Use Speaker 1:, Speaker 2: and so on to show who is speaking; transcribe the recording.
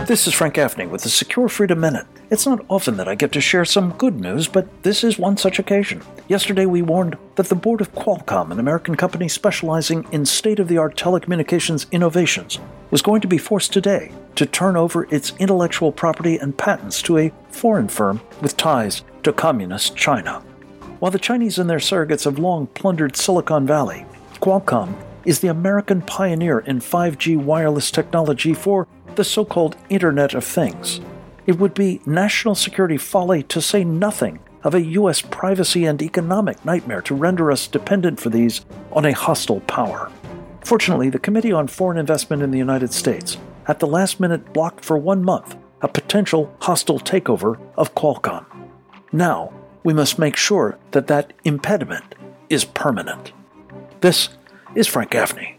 Speaker 1: This is Frank Gaffney with the Secure Freedom Minute. It's not often that I get to share some good news, but this is one such occasion. Yesterday we warned that the board of Qualcomm, an American company specializing in state-of-the-art telecommunications innovations, was going to be forced today to turn over its intellectual property and patents to a foreign firm with ties to communist China. While the Chinese and their surrogates have long plundered Silicon Valley, Qualcomm is the American pioneer in 5G wireless technology for the so-called Internet of Things. It would be national security folly, to say nothing of a U.S. privacy and economic nightmare, to render us dependent for these on a hostile power. Fortunately, the Committee on Foreign Investment in the United States at the last minute blocked for 1 month a potential hostile takeover of Qualcomm. Now, we must make sure that that impediment is permanent. This is Frank Gaffney.